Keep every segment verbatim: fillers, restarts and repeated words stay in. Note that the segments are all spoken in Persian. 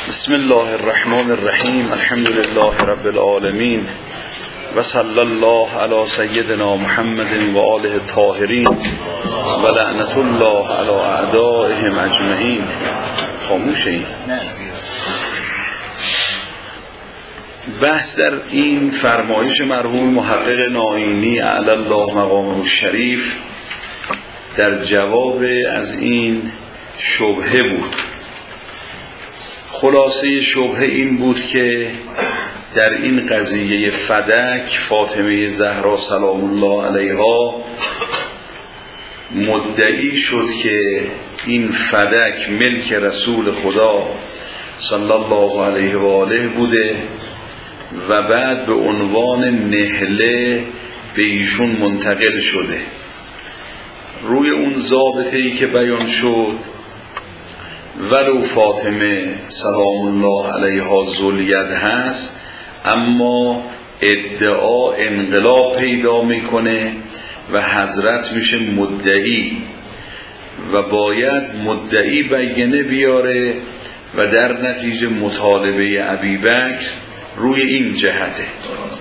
بسم الله الرحمن الرحیم. الحمد لله رب العالمین و صلی الله علی سیدنا محمد و آله الطاهرین و لعنت الله علی اعدائهم اجمعین. خاموشه این بحث در این فرمایش مرحوم محقق نائینی اعلی الله مقامه الشریف در جواب از این شبهه بود. خلاصه شبهه این بود که در این قضیه فدک فاطمه زهرا سلام الله علیها مدعی شد که این فدک ملک رسول خدا صلی الله علیه و آله بوده و بعد به عنوان نهله به ایشون منتقل شده. روی اون ضابطه‌ای که بیان شد ولو فاطمه سلام الله علیها ذوالید هست، اما ادعا انقلاب پیدا میکنه و حضرت میشه مدعی و باید مدعی بینه بیاره و در نتیجه مطالبه ابیبکر روی این جهته.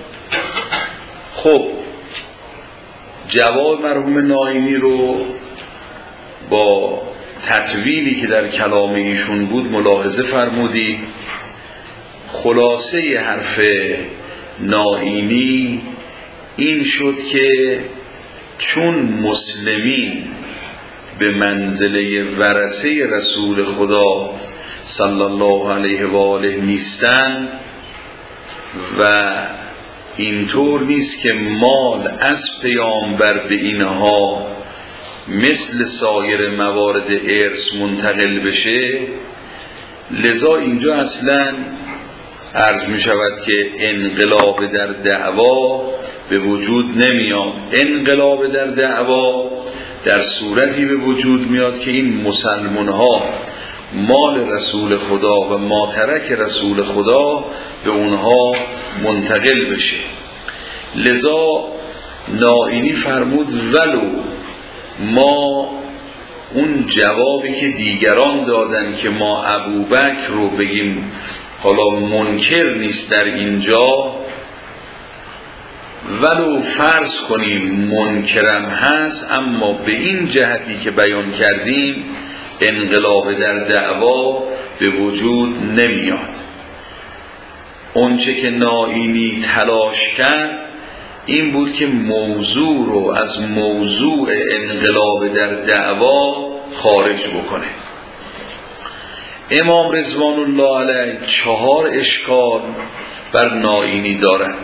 خب جواب مرحوم نائینی رو با تطویلی که در کلام ایشون بود ملاحظه فرمودید. خلاصه حرف نائینی این شد که چون مسلمین به منزله ورثه رسول خدا صلی الله علیه و آله نیستن و اینطور نیست که مال از پیامبر به اینها مثل سایر موارد ارث منتقل بشه، لذا اینجا اصلا عرض می شود که انقلاب در دعوا به وجود نمیاد. انقلاب در دعوا در صورتی به وجود میاد که این مسلمان ها مال رسول خدا و ماترک رسول خدا به اونها منتقل بشه. لذا نائینی فرمود ولو ما اون جوابی که دیگران دادن که ما ابوبکر رو بگیم حالا منکر نیست در اینجا، ولو فرض کنیم منکرم هست، اما به این جهتی که بیان کردیم انقلاب در دعوا به وجود نمیاد. اونچه که نائینی تلاش کرد این بود که موضوع رو از موضوع انقلاب در دعوا خارج بکنه. امام رضوان الله علیه چهار اشکال بر نائینی دارند.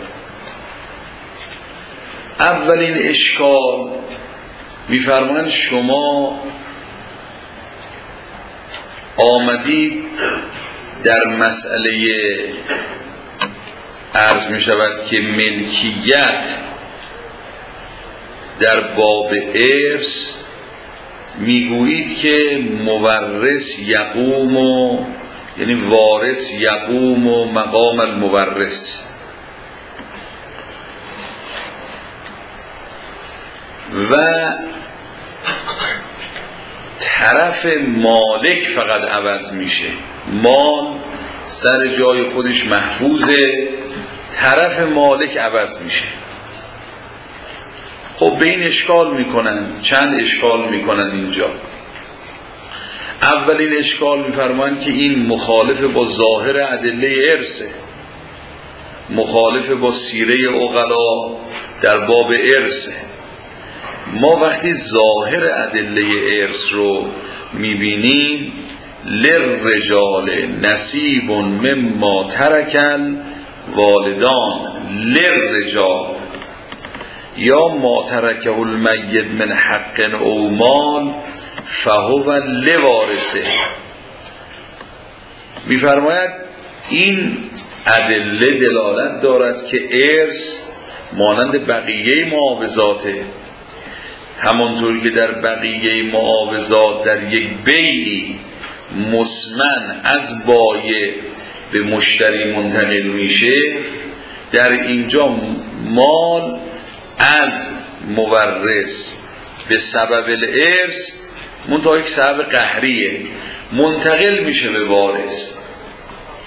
اولین اشکال می‌فرمایند شما آمدید در مسئله عرض می شود که ملکیت در باب ارث میگویید که مورث یقوم و یعنی وارث یقوم و مقام المورث و طرف مالک فقط عوض میشه. مال سر جای خودش محفوظه، طرف مالک عوض میشه. خب به این اشکال میکنن، چند اشکال میکنن اینجا. اولین اشکال میفرمایند که این مخالف با ظاهر ادله ارثه، مخالف با سیره عقلا در باب ارثه. ما وقتی ظاهر ادله ارث رو میبینیم للرجال نصیب مما ترکل والدان للرجال یا ما ترکه المیت من حق او مال فهو لوارثه. می‌فرماید این ادله دلالت دارد که ارث مانند بقیه معاوضاته، همانطوری که در بقیه معاوضات در یک بیعی مسمن از بایع به مشتری منتقل میشه، در اینجا مال از مورث به سبب الارث منتها یک سبب قهریه منتقل میشه به وارث.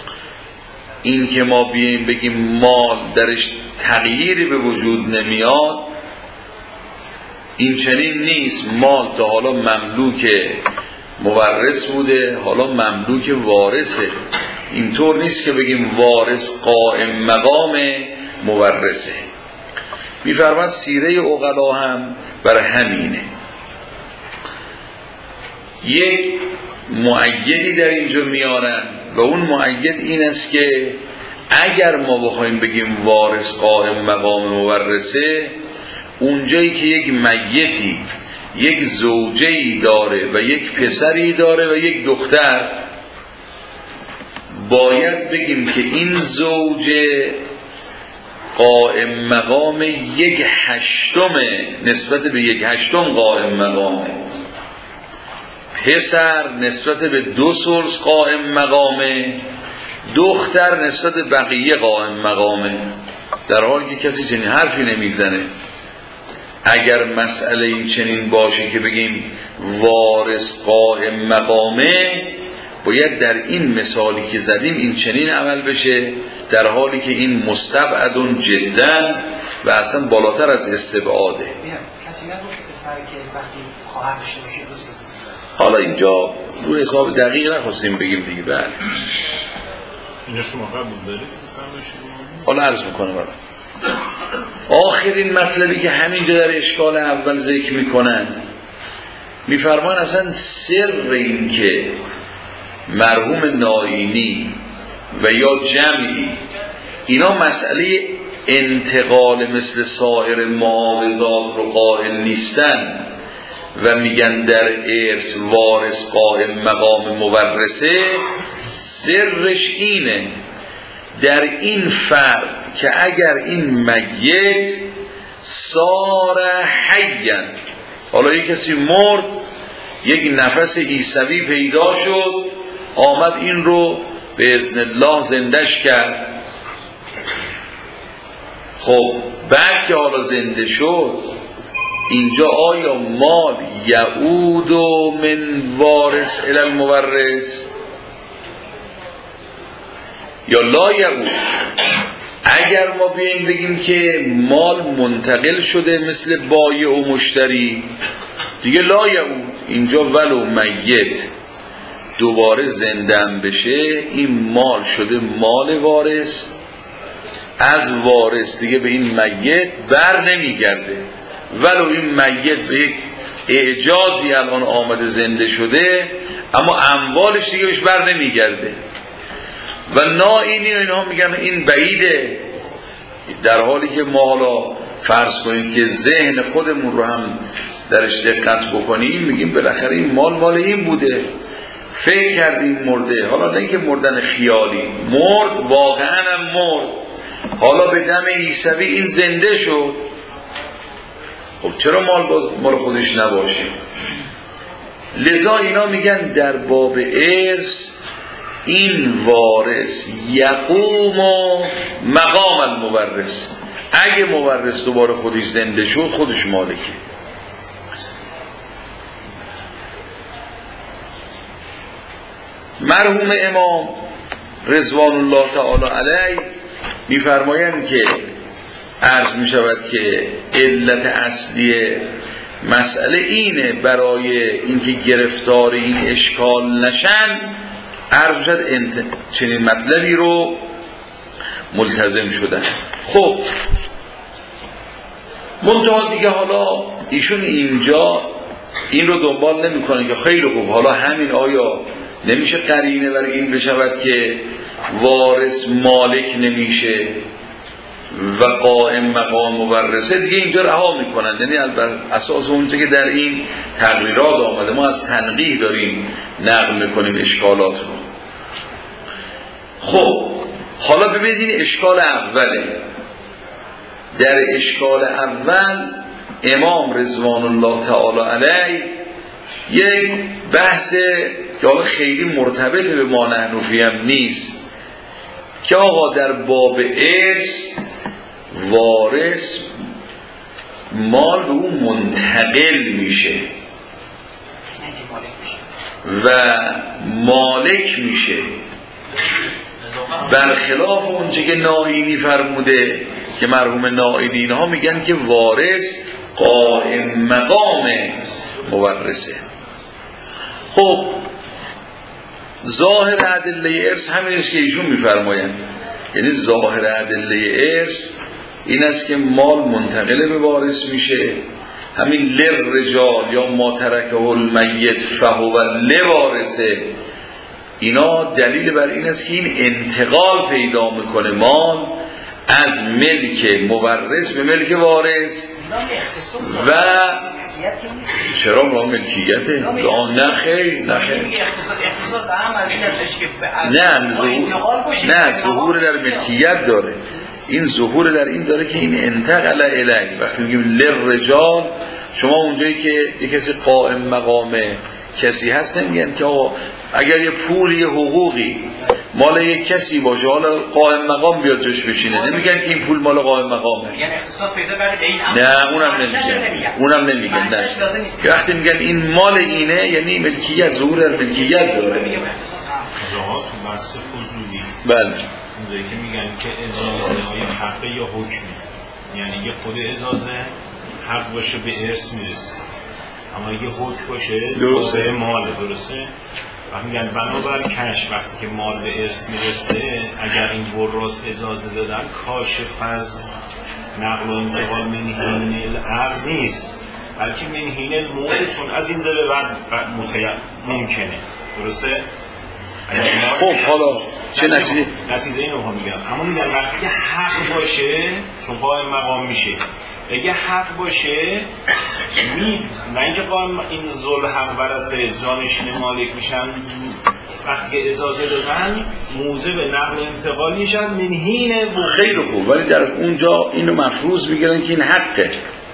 این که ما بیاییم بگیم مال درش تغییری به وجود نمیاد، این چنین نیست. مال تا حالا مملوک مورث بوده، حالا مملوک وارثه. اینطور نیست که بگیم وارث قائم مقام مورثه. می‌فرماید سیره عقلا هم بر همینه. یک مؤیدی در اینجا میارن و اون مؤید این است که اگر ما بخوایم بگیم وارث قائم مقام مورثه، اونجایی که یک میتی یک زوجه‌ای داره و یک پسری داره و یک دختر، باید بگیم که این زوجه قائم مقام یک هشتم، نسبت به یک هشتم قائم مقامه، پسر نسبت به دو ثلث قائم مقامه، دختر نسبت به بقیه قائم مقامه، در حالی که کسی چنین حرفی نمیزنه. اگر مسئله این چنین باشه که بگیم وارث قائم مقامه، باید در این مثالی که زدیم این چنین عمل بشه، در حالی که این مستبعدون جدا و اصلا بالاتر از استبعاده. کسی نگفت پسر که وقتی خواهر داشته باشه دوست. حالا اینجا رو حساب دقیق نخواستیم بگیم دیگه. بله اینا شما قبول دارید؟ حالا عرض میکنم برای آخرین مطلبی که همینجا در اشکال اول ذکر میکنن، میفرمان اصلا سر این که مرحوم ناینی و یا جمعی اینا مسئله انتقال مثل سایر معاوضات رو قائل نیستن و میگن در ارث وارث قائم مقام مورثه، سرش اینه در این فرق که اگر این میت سار حیاً، حالا یک کسی مرد، یک نفس عیسوی پیدا شد، آمد این رو به اذن الله زندش کرد. خب بعد که حالا زنده شد، اینجا آیا مال یعود من وارث الی المورث یا لا یعود؟ اگر ما بیاییم بگیم که مال منتقل شده مثل بایع و مشتری، دیگه لا یعود. اینجا ولو میت دوباره زندم بشه، این مال شده مال وارث، از وارث دیگه به این میت بر نمیگرده. ولو این میت به یک اعجازی الان آمده زنده شده، اما اموالش دیگه بهش بر نمیگرده. و ناینی و اینها میگن این بعیده، در حالی که ما حالا فرض کنیم که ذهن خودمون رو هم درش دقت بکنیم، میگیم بالاخره این مال مال این بوده، فکر کردیم مرده، حالا نه که مردن خیالی، مرد واقعا هم مرد، حالا به دم عیسوی این زنده شد. خب چرا مال باز مال خودش نباشه؟ لذا اینا میگن در باب ارث این وارث یقوم مقام المورث، اگه مورث دوباره خودش زنده شد خودش مالکه. مرحوم امام رضوان الله تعالی علیه میفرمایند که عرض می شود که علت اصلی مسئله اینه، برای اینکه گرفتار این اشکال نشن، عرض شد انت... چنین مطلبی رو ملتزم شدن. خب منتها دیگه حالا ایشون اینجا این رو دنبال نمی کنه که خیلی خوب، حالا همین آیا نمیشه قرینه برای این بشود که وارث مالک نمیشه و قائم مقام مورثه، دیگه اینجا رها میکنن. یعنی البته اساس اونچه که در این تقریرات آمده، ما از تنقیح داریم نقل میکنیم اشکالات رو. خب حالا ببینید این اشکال اوله. در اشکال اول امام رضوان الله تعالی علیه یک بحث که حالا خیلی مرتبط به ما نحنفی هم نیست، که آقا در باب ارث وارث مال به اون منتقل میشه و مالک میشه. برخلاف اونچه که نائینی فرموده که مرحوم نائینی اینها میگن که وارث قائم مقام مورثه. خب ظاهر ادله ارث همین است که ایشون میفرمایند، یعنی ظاهر ادله ارث این است که مال منتقل به وارث میشه، همین للرجال یا ما ترکه المیت فهو لوارثه، اینا دلیل بر این است که این انتقال پیدا میکنه مال از ملک مورث به ملک وارث. و چرا با ملکیته؟ نه خیر نه خیر نه نه ظهور در ملکیت داره، این ظهور در این داره که این انتقل الیه. وقتی میگیم للرجال، شما اونجایی که یک کسی قائم مقام کسی هست نمیگن که آقا اگر یه پول یه حقوقی مال یک کسی باشه حالا قائم مقام بیاد جوش بشینه، نمیگن که این پول مال قائم مقامه. یعنی اختصاص پیدا کرده این نه اونم نمیگن، اونم نمیگن. نه وقتی میگن این مال اینه یعنی ملکیت، ظهور در ملکیت داره. جاها تو بحث فضولی بله اونجایی که میگن که اجازه های حق یا حکمی، یعنی یه خود اجازه حق باشه به ارث میرسه، اما یه حکم باشه درسته مال درسته. وقتی میگن بنابر کش وقتی که مال به ارث میرسه اگر این وراث اجازه دادن کاشف از نقل و انتقال من حین العقد نیست، بلکه من حین الموت، چون از این زبه بعد ممکنه درسته. خب حالا چه نتیجه؟ نتیجه اینو ها میگن، اما میگن وقتی که حق باشه چون قائم مقام میشه، اگه حق باشه می نه اینکه قائم این ذل حق ورثه جانشین مالک میشن، وقتی اجازه دادن موجب نقل انتقال میشن من حین. خیلی خوب، ولی در اونجا اینو مفروض میگیرن که این حقه.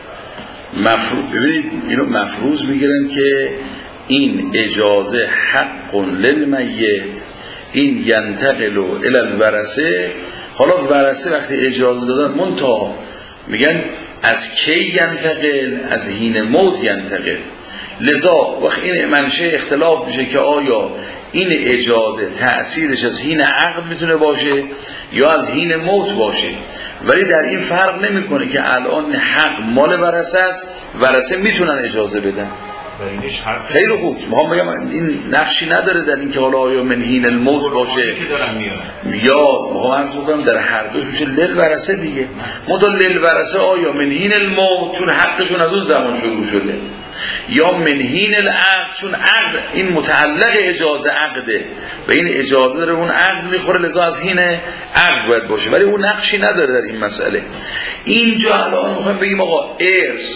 مفروض ببینید اینو مفروض میگیرن که این اجازه حق للمیت، این ینتقل الی الورثه. حالا ورثه وقتی اجازه دادن منتها میگن از کی ینتقل؟ از حین موت ینتقل. لذا وقت این منشه اختلاف میشه که آیا این اجازه تأثیرش از حین عقد میتونه باشه یا از حین موت باشه، ولی در این فرق نمیکنه که الان حق مال ورثه است، ورثه میتونن اجازه بدن. خیلی خوب، ما میگم این نقشی نداره در این که حالا آیا من حین الموت باشه یا ما عرض میکنم در هر دوش میشه لیل ورثه دیگه. مدل لیل ورثه آیا من حین الموت چون حقشون از اون زمان شروع شده، یا من حین العقد چون عقد این متعلق اجازه عقده و این اجازه داره اون عقد میخوره، لذا از حین عقد باید باشه، ولی اون نقشی نداره در این مسئله. اینجا الان میخوایم بگیم آقا ارث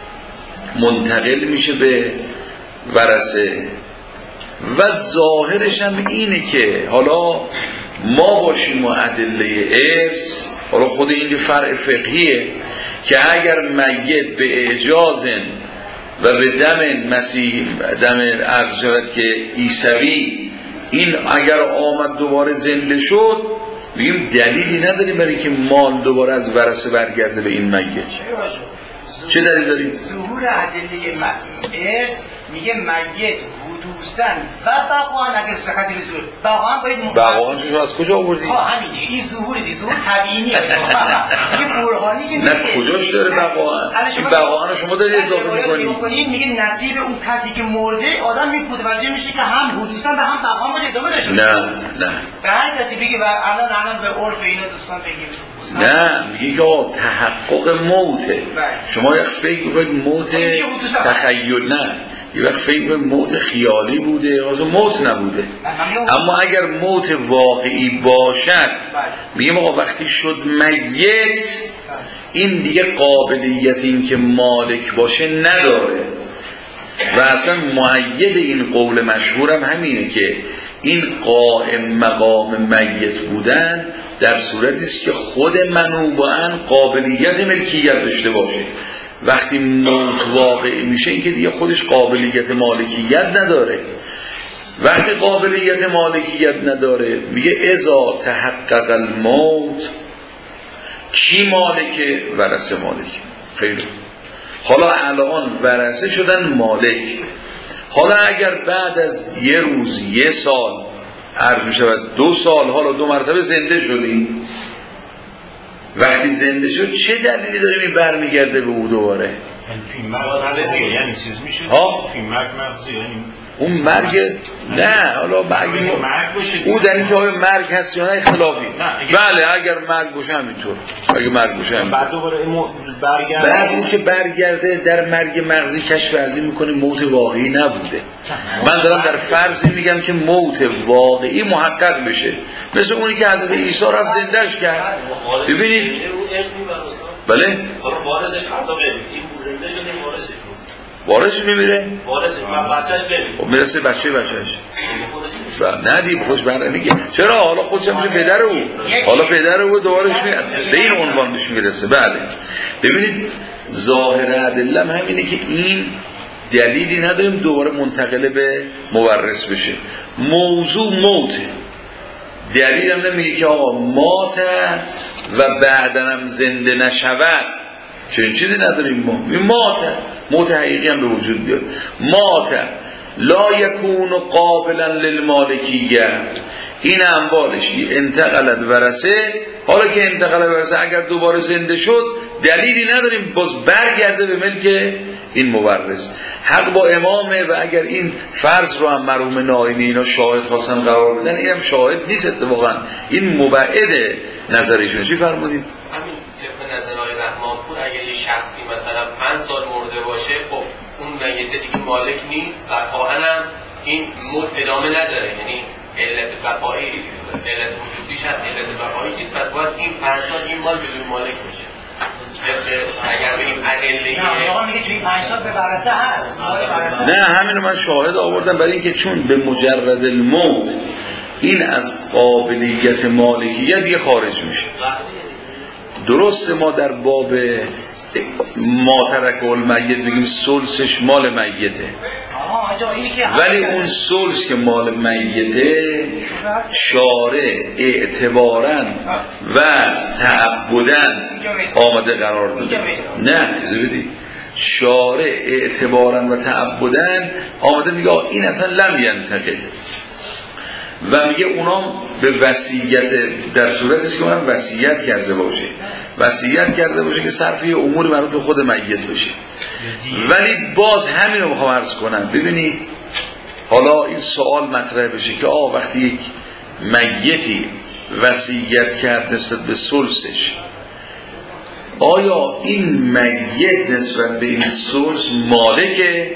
منتقل میشه به ورثه و ظاهرش هم اینه که حالا ما باشیم و ادله ارث، حالا خود این فرع فقهیه که اگر میت به اجازن و به دم مسیح دم عرض شود که عیسوی این اگر آمد دوباره زنده شد، بگیم دلیلی نداریم برای که مال دوباره از ورثه برگرده به این میت. چه دلیل داریم؟ ظهور ادله ارث میگه میت حدوثن و بقوان، اگه صحتی به ظهور بقوان باید مقابل بقوان شما از کجا آوردی؟ ها همینه، این ظهور دی ظهور طبیعیه این برهانی که نه کجاش داره بقوان؟ این بقوان شما داری اضافه میکنید. میگه نصیب اون کسی که مرده آدم متوجه میشه که هم حدوثن و هم بقوان باید ادامه داشته. نه نه به هر کسی بگه و الان الان به عرف اینا دوستان بگیم نه، میگه که آقا تحقق موته. شما یک فکر میکنید موت تخیل، نه یه وقت فکر میکنید موت خیالی بوده، اصلا موت نبوده. اما اگر موت واقعی باشد میگه آقا وقتی شد میت این دیگه قابلیت این که مالک باشه نداره. و اصلا مؤید این قول مشهورم همینه که این قائم مقام میت بودن در صورتی است که خود منوبان قابلیت ملکیت داشته باشه. وقتی موت واقع میشه این که دیگه خودش قابلیت مالکیت نداره. وقتی قابلیت مالکیت نداره میگه اذا تحقق الموت کی مالکه؟ ورثه مالک. خیلی حالا الان ورثه شدن مالک. حالا اگر بعد از یه روز یه سال عرض می شود دو سال حالا دو مرتبه زنده شدی، وقتی زنده شد چه دلیلی داریم این برمیگرده به او دوباره؟ یعنی فیلم مغزی یعنی چیز میشه ها؟ فیلم مغزی یعنی اون مرگ نه حالا مرگ او در اینکه آیا مرگ هست یا نه اختلافی. بله اگر مرگ باشه همینطور، اگر مرگ باشه همینطور. بعد دوباره برگرده، بعد اون که برگرده در مرگ مغزی کشف ارزی میکنه موت واقعی نبوده. من دارم در فرضی میگم که موت واقعی محقق بشه، مثل اونی که حضرت عیسی رفت زندهش کرد. ببینید بله وارثش خطا ببینید این زنده شده این وارثش وارثش میمیره؟ وارثش من بچهش ببینید خب میرسه بچه بچهش نه دیگه خودش برنه میگه چرا حالا خودش هم میشه پدر او، حالا پدر او دوبارش میاد به این عنوان بهش میرسه. بله ببینید ظاهر ادله همینه که این دلیلی نداریم دوباره منتقل به مورث بشه. موضوع موته، دلیل هم نمیگه که آقا مات و بعدنم زنده نشود، چنین چیزی نداریم ما. این مات موت حقیقی هم به وجود بیاد. مات لا یکون قابلا للمالکیه، این اموالش انتقلت ورثه، حالا که انتقلت ورثه اگر دوباره زنده شد دلیلی نداریم باز برگرده به ملک این مورث. حق با امامه و اگر این فرض رو هم مرحوم ناینی اینا شاهد خواستن قرار بدن، این هم شاهد نیست اتفاقا، این مبعد نظریشون. چی فرمودید؟ همین طبق نظر آقای رحمانپور اگر یه شخصی مثلا پنج سال مرده باشه، خب اون میت دیگه مالک نیست و قاعدتا این موت ادامه نداره، یعنی علت بقایی علت وجودیش هست، علت بقایی نیست، پس باید این پنج سال این مال بدون مالک باشه. اگر بگیم ادله نه آقا میگه توی پنج سال به ورثه هست. نه همینو من شاهد آوردم برای اینکه چون به مجرد الموت این از قابلیت مالکیت دیگه خارج میشه. درسته ما در باب ما ترک المیت بگیم سلسش مال میته، ولی اون سلس که مال میته شارع اعتباراً و تعبداً آمده قرار داده. نه زبیدی شارع اعتباراً و تعبداً آمده میگه این اصلا لم ینتقل و میگه اونا به وصیت در صورتش که اونم وصیت کرده باشه، وصیت کرده باشه که صرف یه امور مربوط به خود میت بشه. ولی باز همین رو میخوام عرض کنم. ببینید حالا این سوال مطرح بشه که آه وقتی یک میتی وصیت کرد نسبت به ثلثش، آیا این میت نسبت به این ثلث مالکه؟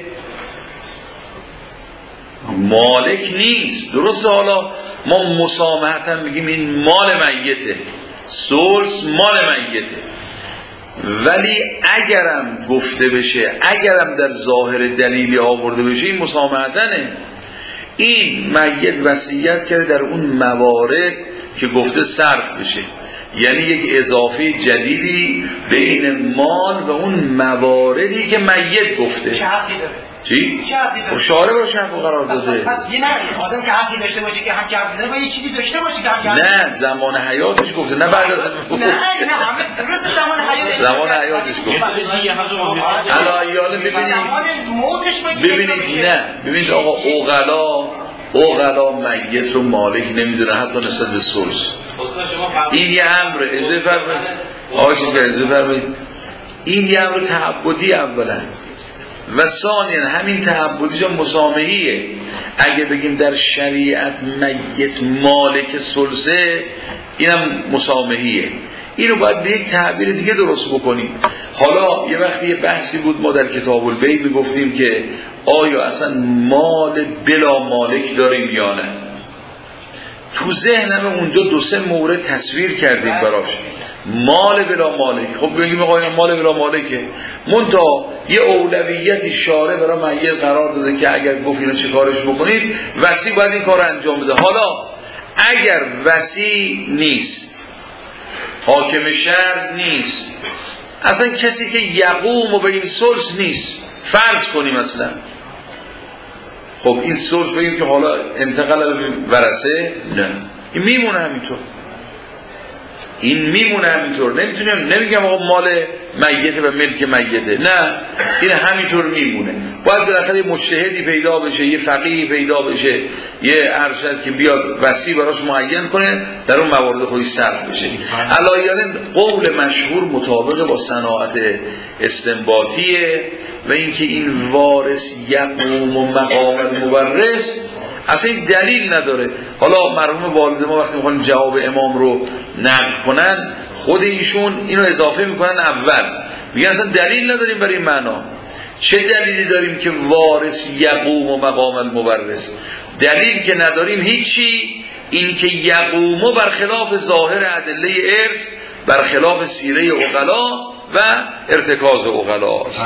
مالک نیست. درسته حالا ما مسامحتا میگیم این مال میته، ثلث مال میته، ولی اگرم گفته بشه، اگرم در ظاهر دلیلی آورده بشه این مسامحتنه. این میت وصیت کرده در اون موارد که گفته صرف بشه، یعنی یک اضافه جدیدی بین مال و اون مواردی که میت گفته. چه حقی داره؟ چی؟ چه حقی داره؟ شارع باشه حق قرار داده. پس یه نه آدم که حقی داشته باشه که هم چه حقی داره باید یه چیزی داشته باشه که هم چه حقی نه زمان حیاتش گفته، نه بعد از نه نه همه درست زمان حیاتش زمان حیاتش گفته. حالا ایاله ببینید ببینید نه ببینید آقا اوغلا اوغلا میت رو مالک نمیدونه حتی نسبت به ثلث. این یه امر اجازه فرمایید آقا چیز که اجازه فرمایید این یه امر تعبدی اولا و ثانیا همین تعبدیش مسامحیه. اگه بگیم در شریعت میت مالک ثلثه اینم مسامحیه. اینو باید به یک تعبیر دیگه درست بکنیم. حالا یه وقتی یه بحثی بود ما در کتاب البیع میگفتیم که آیا اصلا مال بلا مالک داریم یا نه. تو ذهنم اونجا دو سه مورد تصویر کردیم براش. مال بلا مالک، خب بگیم آقا مال بلا مالکه، منتها یه اولویتی شارع برای میت قرار داده که اگر گفت اینو چه کارش بکنید وصی باید این کار انجام بده. حالا اگر وصی نیست، حاکم شهر نیست، اصلا کسی که یقوم و به این ثلث نیست، فرض کنیم اصلا، خب این ثلث بگیم که حالا انتقال به ورثه، نه این میمونه همینطور. این میمونه همینطور. نمیتونیم نمیگم آقا مال میته و ملک میته، نه، این همینطور میمونه. باید بالاخره یه مجتهدی پیدا بشه، یه فقیهی پیدا بشه، یه ارشد که بیاد وسیع براش معین کنه، در اون موارد خودش صرف بشه. علایالن قول مشهور مطابق با صناعت استنباطیه و اینکه این وارث یقوم و مقام المورث اصلا این دلیل نداره. حالا مرحوم والد ما وقتی میخوان جواب امام رو نقل کنن، خود ایشون اینو اضافه میکنن اول، میگن اصلا دلیل نداریم برای این معنا. چه دلیلی داریم که وارث یقوم و مقام المورث؟ دلیل که نداریم هیچی. این که یقوم برخلاف ظاهر ادله ارث، برخلاف سیره عقلا و ارتکاز عقلا است.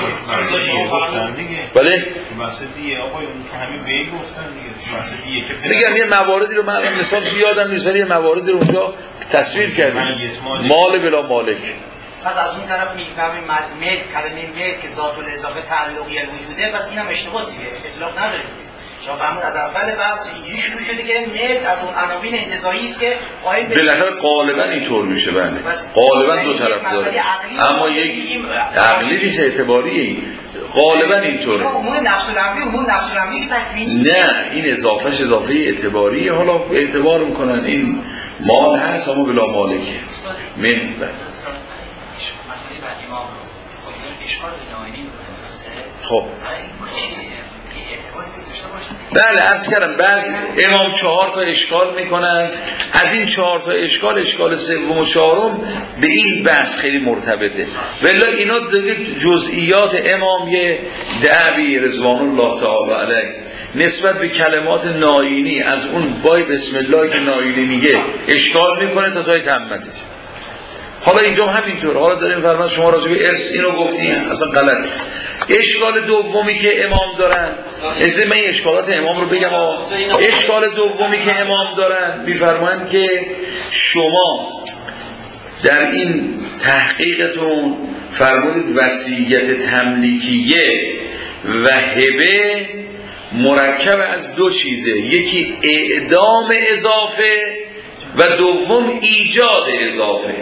بله؟ میگم یه مواردی رو من مثال یادم نیست، ولی یه مواردی رو اونجا تصویر کردیم. مال بلا مالک. پس از اون طرف میفهمیم مد کلمه مد که ذات الاضافه تعلقی الوجوده، پس اینم اشتباه دیگه، اطلاق نداره. شما فهمید از اول بحث اینجوری شروع شده که مد از اون عناوین انتزاعی است که قائل به بالاخره غالبا اینطور میشه. بله غالبا دو طرف داره، اما یک عقلی نیست، اعتباریه. غالبا اینطوره. امور نفس الامری امور نفس الامری که تکوین نه، این اضافهش اضافه اعتباریه. حالا اعتبار میکنن این مال هست اما بلا مالکه. مد خب بله عرض کردم بعض امام چهار تا اشکال میکنن. از این چهار تا اشکال، اشکال سوم و چهارم به این بحث خیلی مرتبطه. ولی اینا دیگه جزئیات امام یه دعوی رضوان الله تعالی علیه نسبت به کلمات ناینی از اون بای بسم الله که ناینی میگه اشکال میکنه تا تای تمتش. حالا اینجا همینطور. حالا داریم فرمان شما راجع به ارث اینو گفتین، اصلا غلطه. اشکال دومی که امام دارن، اصلا من اشکالات امام رو بگم. اشکال دومی که امام دارن میفرمایند که شما در این تحقیقتون فرمودید وصیت تملیکیه و هبه مرکب از دو چیزه، یکی اعدام اضافه و دوم ایجاد اضافه.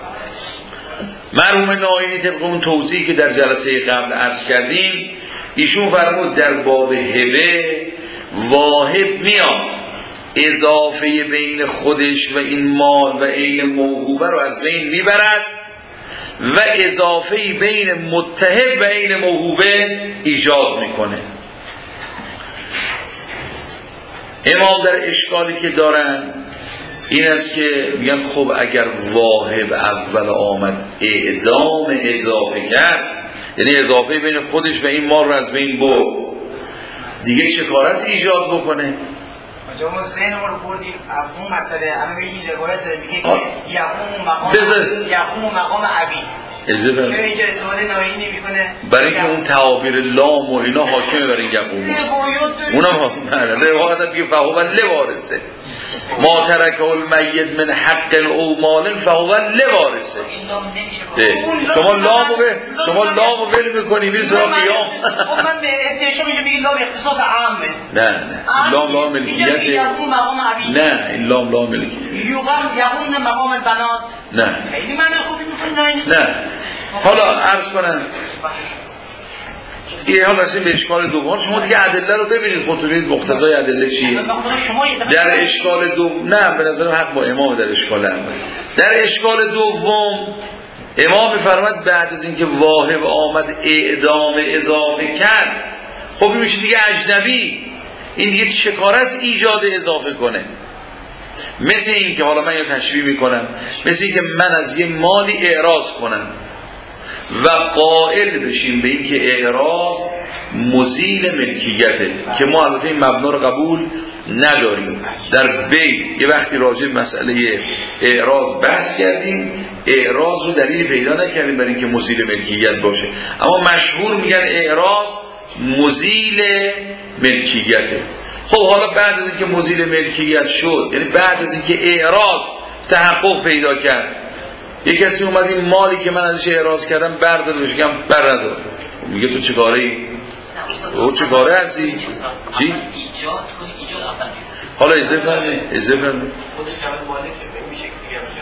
مرحوم ناینی طبق اون توضیحی که در جلسه قبل عرض کردیم، ایشون فرمود در باب هبه واهب میاد اضافه بین خودش و این مال و این موهوبه رو از بین میبرد و اضافه بین متهب و این موهوبه ایجاد میکنه. امام در اشکالی که دارن این است که میگن خب اگر واهب اول آمد اعدام اضافه کرد، یعنی اضافه بین خودش و این مال رو از بین برد، دیگه چه کار است ایجاد بکنه؟ جا ما ذهن ما رو بردیم اون مسئله. همه به این روایت داره میگه که یقوم مقام یقوم مقام عبی اجازه که اینجا استفاده ناینی میکنه برای اینکه اون تعابیر لام و اینا حاکمه برای این یقوم است. اونم حاکمه روایت میگه فهو لوارثه ما ترک المیت من حق او مال فهو لوارثه. شما لامو به شما لامو ول میکنی میری سراغ قیام. من به ابتداشو میگم این لام اختصاص عامه. نه نه لام لام ملکیت. نه این لام لام ملکیت. یقوم یقوم مقام البنات. نه خیلی معنی خوبی میخونن. نه حالا عرض کنم یه حال رسیم به اشکال دوم. شما دیگه ادله رو ببینید خودتون، ببینید مقتضای ادله چیه. در اشکال دوم نه به نظر حق با امام در اشکال اول. در اشکال دوم امام میفرماد بعد از اینکه واهب آمد اعدام اضافه کرد، خب این میشه دیگه اجنبی، این دیگه چه کار است ایجاد اضافه کنه؟ مثل این که حالا من یه تشبیه میکنم، مثل این که من از یه مالی اعراض کنم و قائل بشیم به این که اعراض مزیل ملکیته، که ما البته این مبنا رو قبول نداریم. در بی یه وقتی راجع به مسئله اعراض بحث کردیم، اعراض رو دلیل پیدا نکردیم برای اینکه مزیل ملکیت باشه، اما مشهور میگن اعراض مزیل ملکیته. خب حالا بعد از اینکه مزیل ملکیت شد، یعنی بعد از اینکه اعراض تحقق پیدا کرد، یک کسی اومد این مالی که من ازش اعراض کردم بردار بشه، میگم بردار، میگه تو چه کاره ای؟ تو چه کاره هستی؟ چی؟ حالا اضافه فرمه اضافه فرمه خودش کامل مالک میشه که دیگه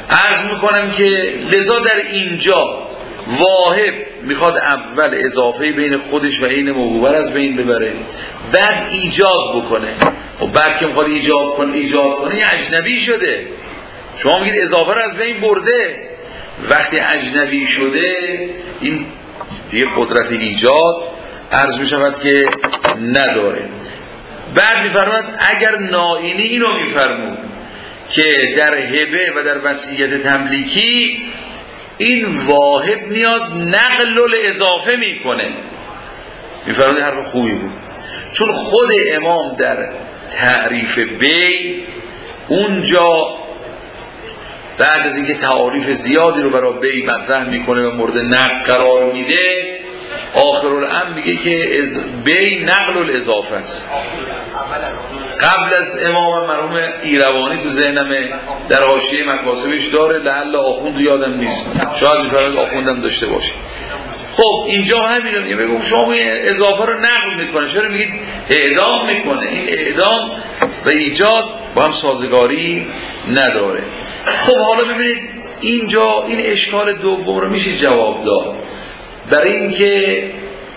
عرض میکنم که لذا در اینجا واهب میخواد اول اضافه بین خودش و این موهوبه از بین ببره، بعد ایجاد بکنه و بعد که میخواد ایجاد کنه ایجاد کنه یه اجنبی شده. شما میگید اضافه رو از بین برده، وقتی اجنبی شده این دیگه قدرت ایجاد عرض میشود که نداره. بعد میفرماد اگر نائینی اینو میفرمود که در هبه و در وصیت تملیکی این واهب میاد نقل الاضافه میکنه. میفرماد حرف خوبی بود، چون خود امام در تعریف بی اونجا بعد از اینکه تعاریف زیادی رو برای بی مطرح میکنه و مورد نقل قرار میده، آخرالامر میگه که از بی نقل الاضافه است. قبل از امام مرحوم ایروانی تو ذهنمه در حاشیه مکاسبش داره، لعل آخوند یادم نیست، شاید میفرماید آخوندم داشته باشه. خب اینجا همین رو بگم شما این اضافه رو نقل میکنه، چرا میگید اعدام میکنه؟ این اعدام و ایجاد با هم سازگاری نداره. خب حالا ببینید اینجا این اشکال دوم رو میشه جواب داد، برای اینکه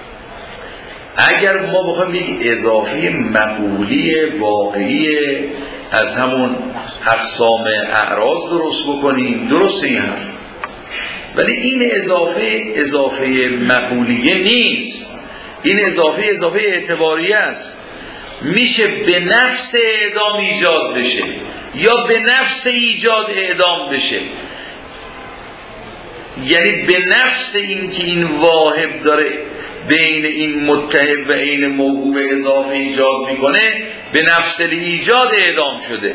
اگر ما بخوایم یک اضافه مقولی واقعی از همون اقسام اعراض درست بکنیم، درست این حرف، ولی این اضافه اضافه مقولیه نیست، این اضافه اضافه اعتباریه است. میشه به نفس اعدام ایجاد بشه یا به نفس ایجاد اعدام بشه، یعنی به نفس این که این واهب داره بین این متهم و این موهوب اضافه ایجاد میکنه، به نفس ایجاد اعدام شده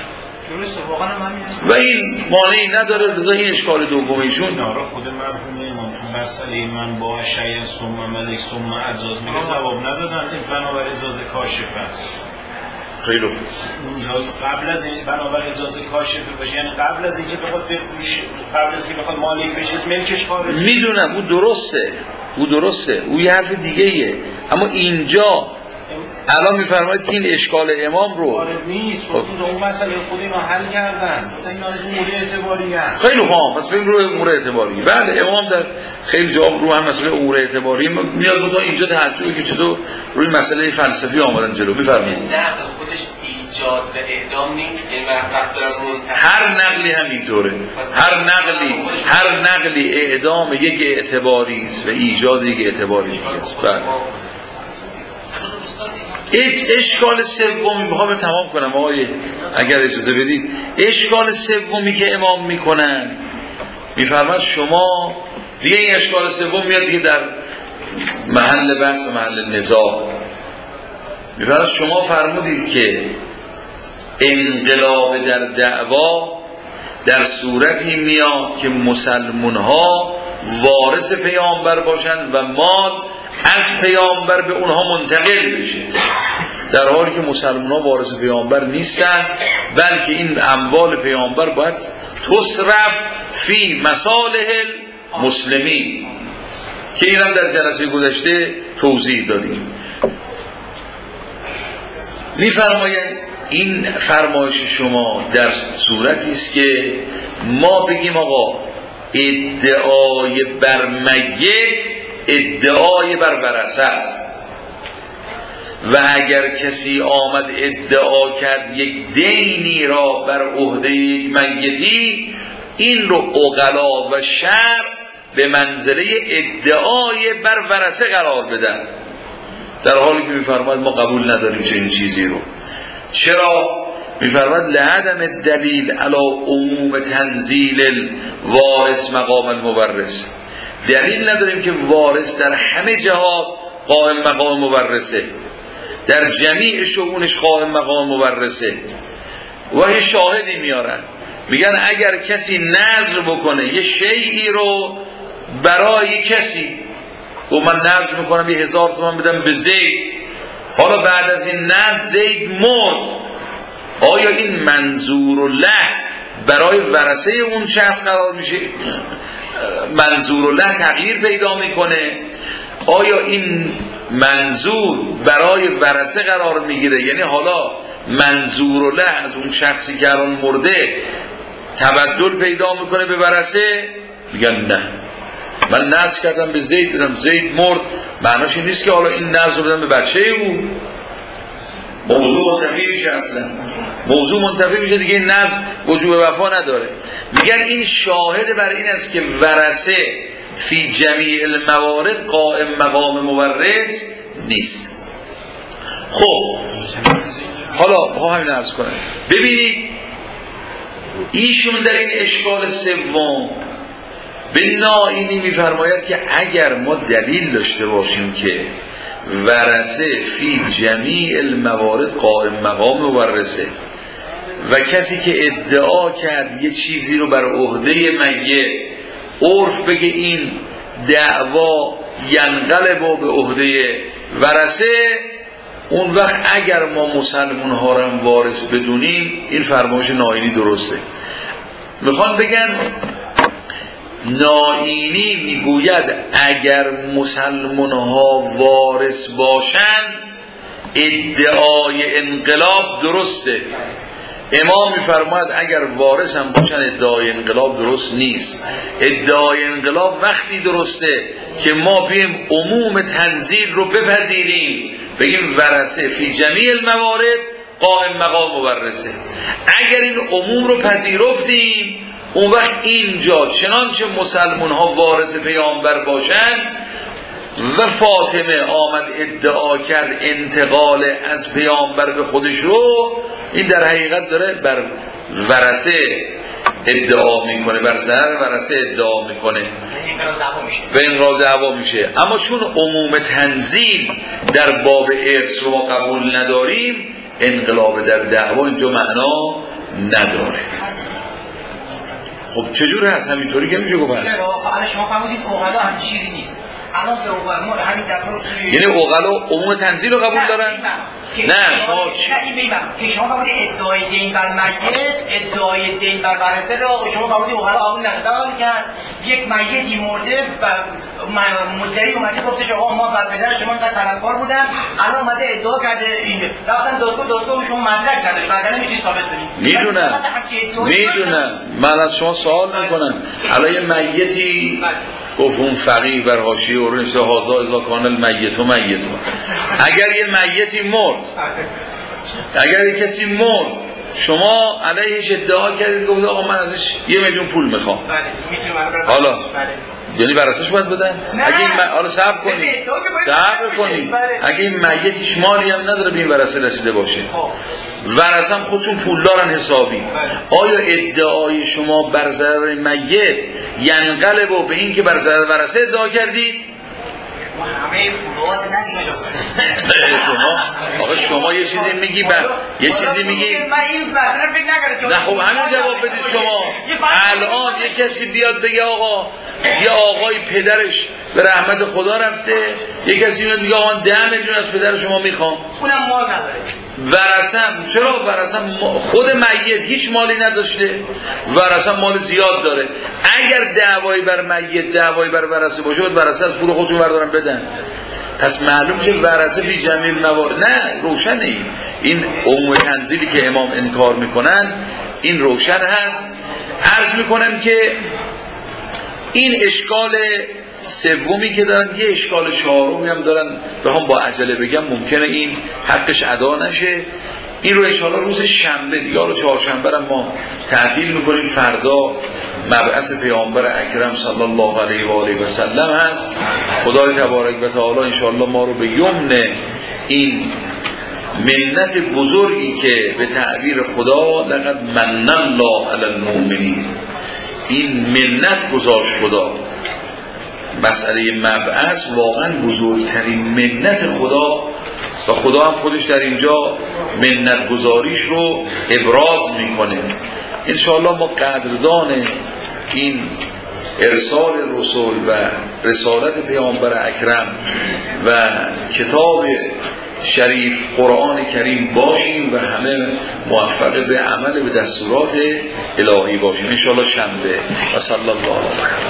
و این مانعی نداره. رضا این اشکال دومیشون نارا خود مرحوم امام تو مسئله من با شیء ثم ملک ثم اجاز میگه جواب ندادن، این بنابر اجازه کاشفه است. خیلی قبل از این بنابر اجازه کاشفه باشه، یعنی قبل از اینکه بخواد بفروشه، قبل از اینکه بخواد مالک بشه ملکش خارج. میدونم او درسته، او درسته، او یه حرف دیگه ایه، اما اینجا الان میفرماید که این اشکال امام رو آره نیست، خب اون مسئله خود اینا حل کردن، اینا امور اعتباری هست. خیلی خوب، پس ببین روی امور اعتباری. بله امام در خیلی جا رو هم مسئله امور اعتباری میاد، بود تا اینجا تعجبی که چطور روی مسئله فلسفی آمدن جلو. بفرمایید. نقل خودش ایجاد و اعدام نیست، این وقت دارن هر نقلی همینطوره، هر نقلی هر نقلی اعدام یک اعتباری است و ایجاد یک اعتباری است. بله. اشکال سومی میخوام تمام کنم آقای اگر اجازه بدید. اشکال سومی که امام میکنن میفرماد شما دیگه این اشکال سوم میاد دیگه در محل بحث و محل نزاع. میفرماد شما فرمودید که انقلاب در دعوا در صورتی میاد که مسلمون ها وارث پیامبر باشن و مال از پیامبر به اونها منتقل بشه، در حالی که مسلمان ها وارث پیامبر نیستن، بلکه این اموال پیامبر باید تصرف فی مصالح المسلمین که اینم در جلسه گذشته توضیح دادیم. میفرمایند این فرمایش شما در صورتی است که ما بگیم آقا ادعای بر میت ادعای بر ورثه است و اگر کسی آمد ادعا کرد یک دینی را بر عهده یک میتی، این رو عقلا و شرع به منزله ادعای بر ورثه قرار بدن، در حالی که میفرماید ما قبول نداریم چنین چیزی رو. چرا؟ میفرماید لعدم الدلیل علی عموم تنزیل الوارث مقام المورث، دلیل نداریم که وارث در همه جهات قائم مقام مورثه، در جمیع شؤونش قائم مقام مورثه. و یه شاهدی میارن میگن اگر کسی نذر بکنه یه شیئی رو برای کسی، و من نذر میکنم یه هزار تومان بدم به زید، حالا بعد از این نذر زید مرد، آیا این منظور له برای ورثه اون شخص قرار میشه؟ منظور له تغییر پیدا میکنه. آیا این منظور برای ورثه قرار میگیره؟ یعنی حالا منظور له از اون شخصی که الان مرده تبدل پیدا میکنه به ورثه، میگن نه من نذر کردم به زید بدم، زید مرد، معناش این نیست که حالا این نذر بدم به بچه او. موضوع منتفی میشه، اصلا موضوع منتفی میشه دیگه، این نذر وجوب وفا نداره. میگن این شاهد بر این است که ورثه فی جمیع الموارد قائم مقام مورث نیست. خب حالا با همین عرض کنم، ببینید ایشون در این اشکال سوم به نائینی میفرماید که اگر ما دلیل داشته باشیم که ورثه فی جمیع الموارد قائم مقام مورثه و کسی که ادعا کرد یه چیزی رو بر عهده میت، عرف بگه این دعوا ینقلب به عهده ورثه، اون وقت اگر ما مسلمان ها رو وارث بدونیم این فرمایش نائینی درسته. میخوان بگن نائینی میگوید اگر مسلمان ها وارث باشن ادعای انقلاب درسته. امام میفرماید اگر وارث هم باشن ادعای انقلاب درست نیست. ادعای انقلاب وقتی درسته که ما بیم عموم تنزیل رو بپذیریم، بگیم ورثه فی جمیع الموارد قائم مقام مورثه. اگر این عموم رو پذیرفتیم اون وقت اینجا چنانچه مسلمان ها وارث پیامبر باشن و فاطمه آمد ادعا کرد انتقال از پیامبر به خودش رو، این در حقیقت داره بر ورثه ادعا میکنه، بر ضرر ورثه ادعا میکنه، به انقلاب دعوا میشه. اما چون عموم تنزیل در باب ارث رو قبول نداریم، انقلاب در دعوا اینجا معنا نداره. خب چجوره هست؟ همینطوری که میشه گفت هست. حالا شما فهمیدید اوغلا هم چیزی نیست. الان به اوغلا همین دفعه یعنی اوغلا عموم تنزیل رو قبول دارن؟ نه شما چی؟ نه این میگم که شما فهمیدید ادعای دین بر میت، ادعای دین بر ورثه رو شما فهمیدید اوغلا قبول ندارن که یک میتی مرده مدعی اومده گفتش آقا ما بر پدر شما اینقدر طلبکار بودن، الان اومده ادعا کرده این رفتن دادگاه، دادگاه شما مدرک نداری، بعدا نمیتونی ثابت کنی. میدونم میدونم من از شما سوال میکنم، الان یه میتی گفت اون فقیه بر حاشیه و رنسه هازا ازا کان المیت و میت، اگر یه میتی مرد، اگر یه کسی مرد شما علیهش ادعا کردید گفت آقا من ازش یه میلیون پول میخوام، حالا یعنی ورثه‌اش باید بدن؟ اگه این م... حالا صبر کنید صبر کنید اگه این میت هیچ مالی هم نداره به این ورثه رسیده باشه، ورثه هم خودشون پولدارن حسابی، آیا ادعای شما بر ضرر میت ینقلب به این که بر ضرر ورثه ادعا کردید؟ همه فروعات نگیرید شما آقا شما یه چیزی میگی بر یه چیزی میگی من این مثلا فکر نکردم. نه خب همین جواب بدید شما. الان یه کسی بیاد بگه آقا یه آقای پدرش به رحمت خدا رفته، یه کسی میاد میگه آقا ده میلیون از پدر شما میخوام، اونم مال نداره، ورثم چرا ورثم خود میت هیچ مالی نداشته، ورثم مال زیاد داره، اگر دعوایی بر میت دعوایی بر ورثه باشه باید ورثه از پول خودشون بردارن بدن. پس معلوم که ورثه فی جمیع الموارد، نه روشنه این این عموم تنزیلی که امام انکار میکنن این روشن هست. عرض میکنم که این اشکال سومی که دارن، یه اشکال چهارمی هم دارن، بخوام با عجله بگم ممکنه این حقش ادا نشه. این رو انشاءالله روز شنبه دیگه، حالا چهارشنبه هم ما تعطیل میکنیم، فردا مبعث پیامبر اکرم صلی الله علیه و آله و سلم هست. خدای تبارک و تعالی انشاءالله ما رو به یمن این منت بزرگی که به تعبیر خدا لقد من الله علی المؤمنین، این منت گذاشت خدا، مسئله مبعث واقعا بزرگترین منت خدا و خدا هم خودش در اینجا منت گذاریش رو ابراز میکنه. انشاءالله ما قدردان این ارسال رسول و رسالت پیامبر اکرم و کتاب شریف قرآن کریم باشیم و همه موفق به عمل به دستورات الهی باشیم انشاءالله شنبه. و صلی الله علیه